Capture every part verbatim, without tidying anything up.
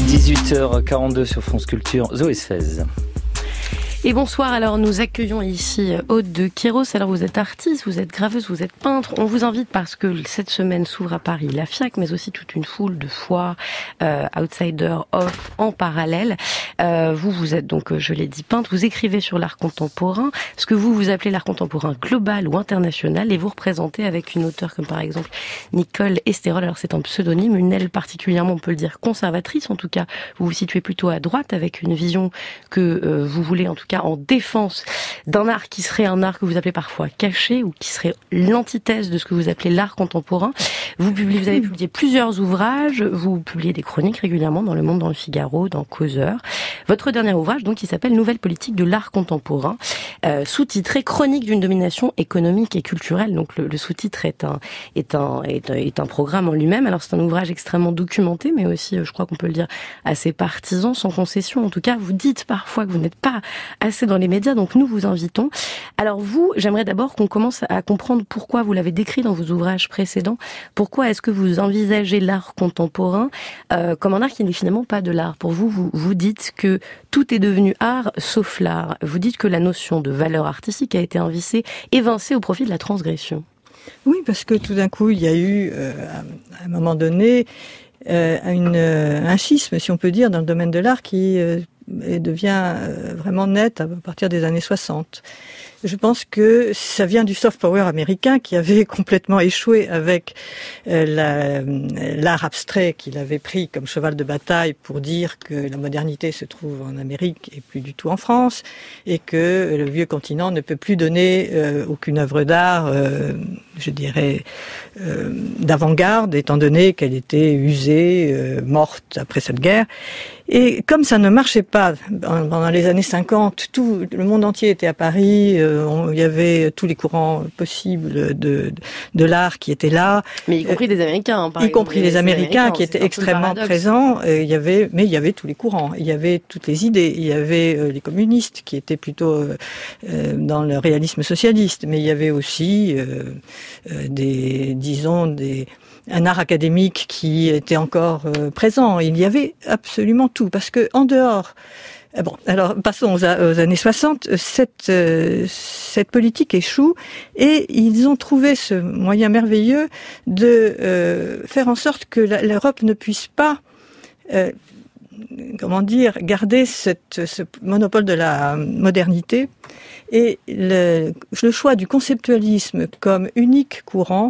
dix-huit heures quarante-deux sur France Culture, Zoé Sfez. Et bonsoir, alors nous accueillons ici Aude de Kéros. Alors vous êtes artiste, vous êtes graveuse, vous êtes peintre. On vous invite parce que cette semaine s'ouvre à Paris la FIAC, mais aussi toute une foule de foires, euh, Outsider, Off, en parallèle. Euh, vous, vous êtes donc, je l'ai dit, peintre. Vous écrivez sur l'art contemporain, ce que vous, vous appelez l'art contemporain global ou international, et vous représentez avec une auteure comme par exemple Nicole Esterol. Alors c'est un pseudonyme, une aile particulièrement, on peut le dire, conservatrice. En tout cas, vous vous situez plutôt à droite avec une vision que euh, vous voulez en tout cas en défense d'un art qui serait un art que vous appelez parfois caché ou qui serait l'antithèse de ce que vous appelez l'art contemporain. Vous publiez, vous avez publié plusieurs ouvrages, vous publiez des chroniques régulièrement dans Le Monde, dans Le Figaro, dans Causeur. Votre dernier ouvrage, donc, qui s'appelle Nouvelle politique de l'art contemporain, euh, sous-titré Chronique d'une domination économique et culturelle. Donc le, le sous-titre est un est un est un, est un programme en lui-même. Alors c'est un ouvrage extrêmement documenté, mais aussi, je crois qu'on peut le dire, assez partisan, sans concession. En tout cas, vous dites parfois que vous n'êtes pas assez dans les médias, donc nous vous invitons. Alors vous, j'aimerais d'abord qu'on commence à comprendre pourquoi vous l'avez décrit dans vos ouvrages précédents. Pourquoi est-ce que vous envisagez l'art contemporain euh, comme un art qui n'est finalement pas de l'art? Pour vous, vous, vous dites que tout est devenu art sauf l'art. Vous dites que la notion de valeur artistique a été évincée, évincée au profit de la transgression. Oui, parce que tout d'un coup, il y a eu, euh, à un moment donné, euh, une, euh, un schisme, si on peut dire, dans le domaine de l'art qui euh, devient euh, vraiment net à partir des années soixante. Je pense que ça vient du soft power américain qui avait complètement échoué avec euh, la, l'art abstrait qu'il avait pris comme cheval de bataille pour dire que la modernité se trouve en Amérique et plus du tout en France, et que le vieux continent ne peut plus donner euh, aucune œuvre d'art, euh, je dirais, euh, d'avant-garde, étant donné qu'elle était usée, euh, morte après cette guerre. Et comme ça ne marchait pas pendant les années cinquante, tout le monde entier était à Paris, euh, on, il y avait tous les courants possibles de, de, de l'art qui étaient là. Mais y compris des Américains, hein, par Y exemple. compris les, les Américains, Américains qui étaient extrêmement présents. Euh, il y avait, mais il y avait tous les courants, il y avait toutes les idées, il y avait euh, les communistes qui étaient plutôt euh, euh, dans le réalisme socialiste, mais il y avait aussi euh, euh, des, disons, des un art académique qui était encore euh, présent. Il y avait absolument tout, parce que en dehors, bon, alors passons aux, aux années soixante. Cette euh, cette politique échoue et ils ont trouvé ce moyen merveilleux de euh, faire en sorte que la, l'Europe ne puisse pas euh, comment dire, garder cette, ce monopole de la modernité, et le, le choix du conceptualisme comme unique courant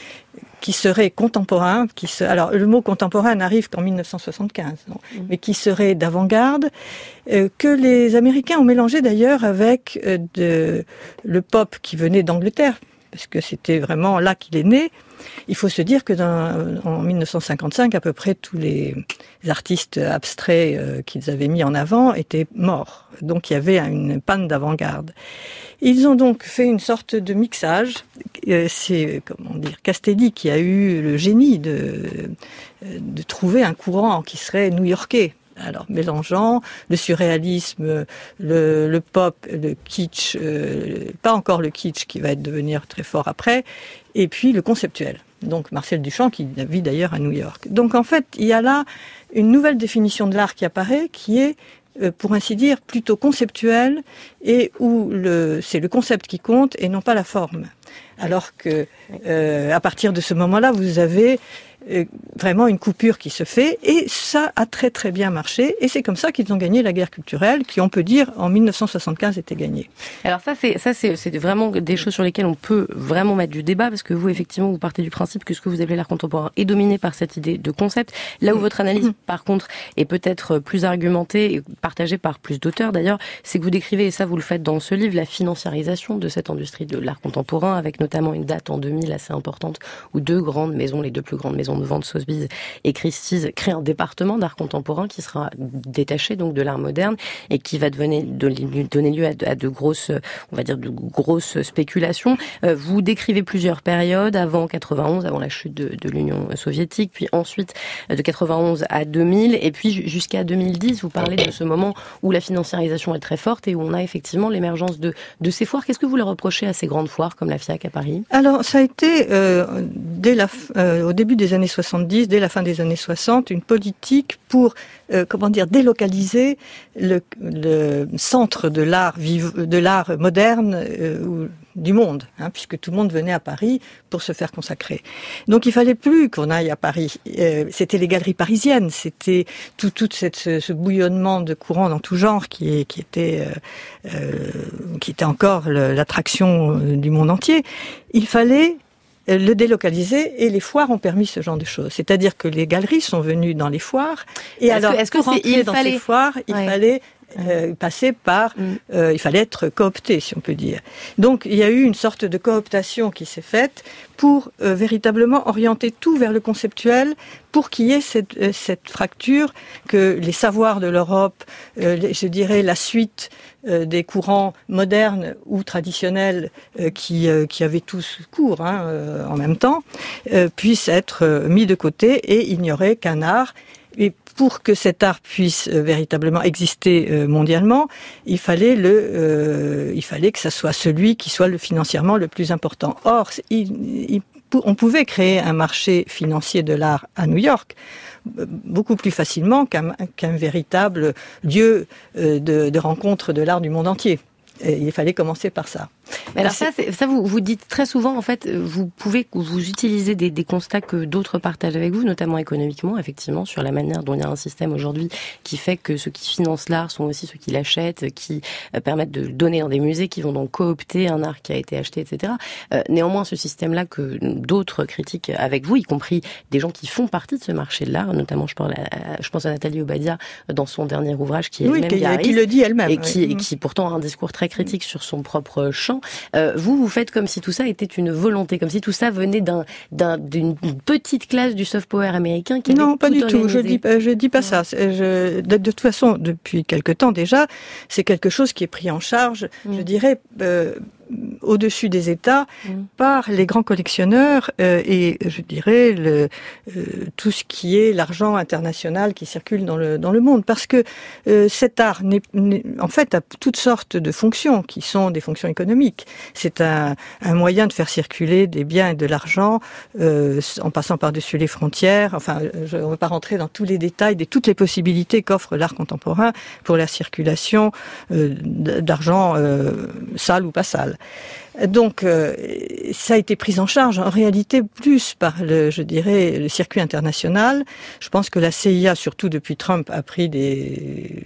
qui serait contemporain, qui se, alors le mot contemporain n'arrive qu'en mille neuf cent soixante-quinze, non, mmh. mais qui serait d'avant-garde, euh, que les Américains ont mélangé d'ailleurs avec euh, de, le pop qui venait d'Angleterre, parce que c'était vraiment là qu'il est né. Il faut se dire que dans, en mille neuf cent cinquante-cinq, à peu près tous les artistes abstraits euh, qu'ils avaient mis en avant étaient morts. Donc il y avait une panne d'avant-garde. Ils ont donc fait une sorte de mixage. Euh, c'est, comment dire, Castelli qui a eu le génie de, de trouver un courant qui serait new-yorkais. Alors, mélangeant le surréalisme, le, le pop, le kitsch, euh, pas encore le kitsch qui va être devenir très fort après, et puis le conceptuel. Donc, Marcel Duchamp, qui vit d'ailleurs à New York. Donc, en fait, il y a là une nouvelle définition de l'art qui apparaît, qui est, euh, pour ainsi dire, plutôt conceptuelle, et où le, c'est le concept qui compte et non pas la forme. Alors que, euh, à partir de ce moment-là, vous avez vraiment une coupure qui se fait, et ça a très très bien marché, et c'est comme ça qu'ils ont gagné la guerre culturelle, qui on peut dire en mille neuf cent soixante-quinze était gagnée. Alors ça c'est ça c'est c'est vraiment des choses sur lesquelles on peut vraiment mettre du débat, parce que vous effectivement vous partez du principe que ce que vous appelez l'art contemporain est dominé par cette idée de concept, là où votre analyse par contre est peut-être plus argumentée et partagée par plus d'auteurs d'ailleurs, c'est que vous décrivez, et ça vous le faites dans ce livre, la financiarisation de cette industrie de l'art contemporain, avec notamment une date en deux mille assez importante où deux grandes maisons, les deux plus grandes maisons de vente, Sotheby's et Christie's, créent un département d'art contemporain qui sera détaché donc de l'art moderne et qui va donner, donner lieu à de, à de grosses, on va dire de grosses spéculations. Euh, vous décrivez plusieurs périodes, avant quatre-vingt-onze, avant la chute de, de l'Union soviétique, puis ensuite de quatre-vingt-onze à deux mille, et puis jusqu'à deux mille dix, vous parlez de ce moment où la financiarisation est très forte et où on a effectivement l'émergence de, de ces foires. Qu'est-ce que vous leur reprochez à ces grandes foires comme la FIAC à Paris? Alors, ça a été, euh, dès la, euh, au début des années années soixante-dix, dès la fin des années soixante, une politique pour, euh, comment dire, délocaliser le, le centre de l'art vive, de l'art moderne euh, du monde, hein, puisque tout le monde venait à Paris pour se faire consacrer. Donc il fallait plus qu'on aille à Paris. Euh, c'était les galeries parisiennes, c'était tout, tout cette, ce, ce bouillonnement de courants dans tout genre qui, qui était, euh, euh, qui était encore le, l'attraction du monde entier. Il fallait le délocaliser et les foires ont permis ce genre de choses. C'est-à-dire que les galeries sont venues dans les foires et est-ce alors que, est-ce que pour c'est, entrer il dans fallait... ces foires, il ouais. fallait Euh, passer par, mm. euh, il fallait être coopté, si on peut dire. Donc, il y a eu une sorte de cooptation qui s'est faite pour euh, véritablement orienter tout vers le conceptuel, pour qu'il y ait cette, euh, cette fracture, que les savoirs de l'Europe, euh, les, je dirais la suite euh, des courants modernes ou traditionnels euh, qui, euh, qui avaient tous cours hein, euh, en même temps, euh, puissent être euh, mis de côté et il n'y aurait qu'un art. Et pour que cet art puisse euh, véritablement exister euh, mondialement, il fallait le, euh, il fallait que ça soit celui qui soit le financièrement le plus important. Or, il, il, on pouvait créer un marché financier de l'art à New York beaucoup plus facilement qu'un, qu'un véritable lieu euh, de, de rencontre de l'art du monde entier. Et il fallait commencer par ça. Mais alors ça, c'est, ça vous, vous dites très souvent, en fait, vous pouvez vous utilisez des, des constats que d'autres partagent avec vous, notamment économiquement, effectivement, sur la manière dont il y a un système aujourd'hui qui fait que ceux qui financent l'art sont aussi ceux qui l'achètent, qui euh, permettent de le donner dans des musées, qui vont donc coopter un art qui a été acheté, et cetera. Euh, néanmoins, ce système-là que d'autres critiquent avec vous, y compris des gens qui font partie de ce marché de l'art, notamment je, parle à, je pense à Nathalie Obadia dans son dernier ouvrage, qui est oui, elle-même qui, qui le dit elle-même, et qui, oui. et qui pourtant a un discours très critique sur son propre champ. Euh, vous, vous faites comme si tout ça était une volonté, comme si tout ça venait d'un, d'un, d'une petite classe du soft power américain qui non, pas tout du tout. organisé. Je dis, je dis pas ouais. ça. Je, de, de toute façon, depuis quelque temps déjà, c'est quelque chose qui est pris en charge, mmh. je dirais, euh, au-dessus des États mmh. par les grands collectionneurs euh, et je dirais le, euh, tout ce qui est l'argent international qui circule dans le dans le monde, parce que euh, cet art n'est, n'est, en fait a toutes sortes de fonctions qui sont des fonctions économiques. C'est un, un moyen de faire circuler des biens et de l'argent euh, en passant par-dessus les frontières. Enfin, je ne vais pas rentrer dans tous les détails de toutes les possibilités qu'offre l'art contemporain pour la circulation euh, d'argent euh, sale ou pas sale. Donc, euh, ça a été pris en charge en réalité plus par le, je dirais, le circuit international. Je pense que la C I A, surtout depuis Trump, a pris des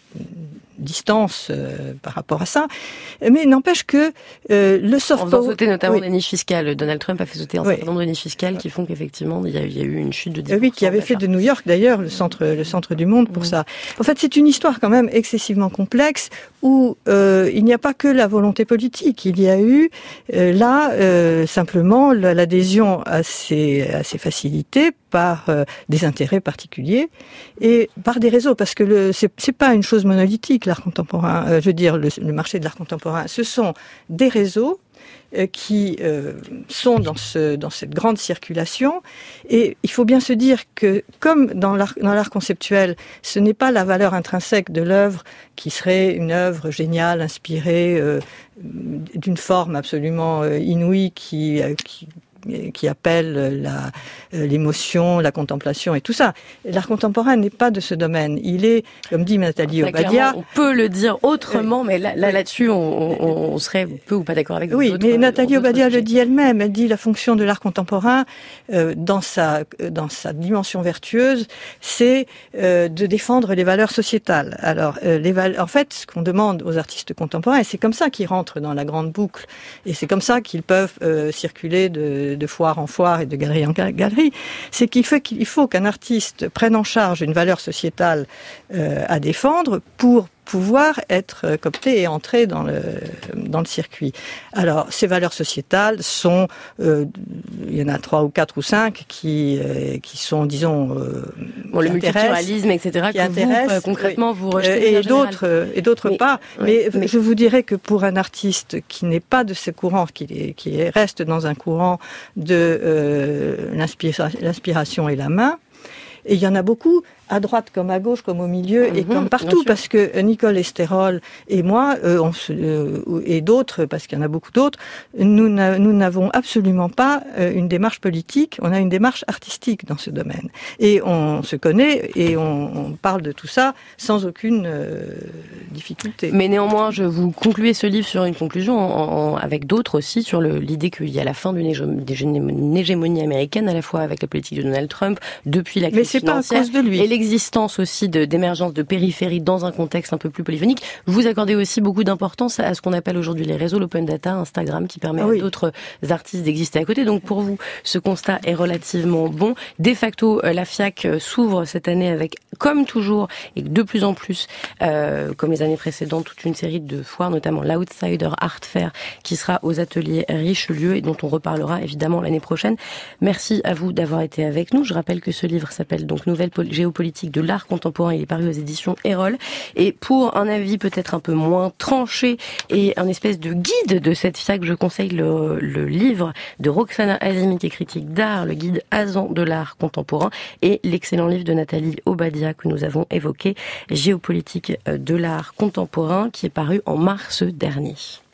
distance euh, par rapport à ça, mais n'empêche que euh, le soft power... On va sauter notamment oui. des niches fiscales. Donald Trump a fait sauter un oui. certain nombre de niches fiscales qui font qu'effectivement il y a, il y a eu une chute de dix pour cent. Oui, qui avait fait de New York d'ailleurs le centre, le centre du monde pour mmh. ça. En fait, c'est une histoire quand même excessivement complexe où euh, il n'y a pas que la volonté politique. Il y a eu euh, là euh, simplement l'adhésion à ces, à ces facilités par euh, des intérêts particuliers et par des réseaux, parce que le, c'est, c'est pas une chose monolithique l'art contemporain. Euh, je veux dire, le, le marché de l'art contemporain, ce sont des réseaux euh, qui euh, sont dans ce dans cette grande circulation. Et il faut bien se dire que, comme dans l'art dans l'art conceptuel, ce n'est pas la valeur intrinsèque de l'œuvre qui serait une œuvre géniale, inspirée euh, d'une forme absolument euh, inouïe qui euh, qui qui appelle la, l'émotion, la contemplation et tout ça. L'art contemporain n'est pas de ce domaine. Il est, comme dit Nathalie ça, Obadia... On peut le dire autrement, mais là, là, là-dessus, on, on, on serait peu ou pas d'accord avec vous. Oui, mais Nathalie Obadia le dit elle-même. Elle dit la fonction de l'art contemporain, euh, dans sa dans sa dimension vertueuse, c'est euh, de défendre les valeurs sociétales. Alors, euh, les val- en fait, ce qu'on demande aux artistes contemporains, et c'est comme ça qu'ils rentrent dans la grande boucle, et c'est comme ça qu'ils peuvent euh, circuler de de foire en foire et de galerie en galerie, c'est qu'il faut, qu'il faut qu'un artiste prenne en charge une valeur sociétale euh, à défendre pour pouvoir être coopté et entrer dans le dans le circuit. Alors, ces valeurs sociétales sont, euh, il y en a trois ou quatre ou cinq qui euh, qui sont, disons, euh, bon, le multiculturalisme, et cetera. Qui que vous, euh, concrètement, vous rejetez et d'autres euh, et d'autres mais, pas. Ouais, mais, mais je vous dirais que pour un artiste qui n'est pas de ce courant, qui est, qui reste dans un courant de euh, l'inspira- l'inspiration et la main, Et il y en a beaucoup, à droite comme à gauche, comme au milieu, mmh, et comme partout, parce que Nicole Esterol et moi, euh, on se, euh, et d'autres, parce qu'il y en a beaucoup d'autres, nous, n'a, nous n'avons absolument pas euh, une démarche politique, on a une démarche artistique dans ce domaine. Et on se connaît, et on, on parle de tout ça sans aucune euh, difficulté. Mais néanmoins, je vous concluez ce livre sur une conclusion, en, en, avec d'autres aussi, sur le, l'idée qu'il y a la fin d'une hégémonie, hégémonie américaine, à la fois avec la politique de Donald Trump, depuis la crise Mais c'est financière, pas à cause de lui. Et l'existence aussi de, d'émergence de périphéries dans un contexte un peu plus polyphonique. Vous accordez aussi beaucoup d'importance à ce qu'on appelle aujourd'hui les réseaux, l'open data, Instagram, qui permet ah oui. à d'autres artistes d'exister à côté. Donc pour vous, ce constat est relativement bon. De facto, la FIAC s'ouvre cette année avec, comme toujours, et de plus en plus, euh, comme les années précédentes, toute une série de foires, notamment l'Outsider Art Fair, qui sera aux ateliers Richelieu et dont on reparlera évidemment l'année prochaine. Merci à vous d'avoir été avec nous. Je rappelle que ce livre s'appelle donc Nouvelle géopolitique de l'art contemporain. Il est paru aux éditions Erol. Et pour un avis peut-être un peu moins tranché et un espèce de guide de cette FIAC, je conseille le, le livre de Roxana Azimi, qui est critique d'art, le guide Azan de l'art contemporain, et l'excellent livre de Nathalie Obadia que nous avons évoqué, Géopolitique de l'art contemporain, qui est paru en mars dernier.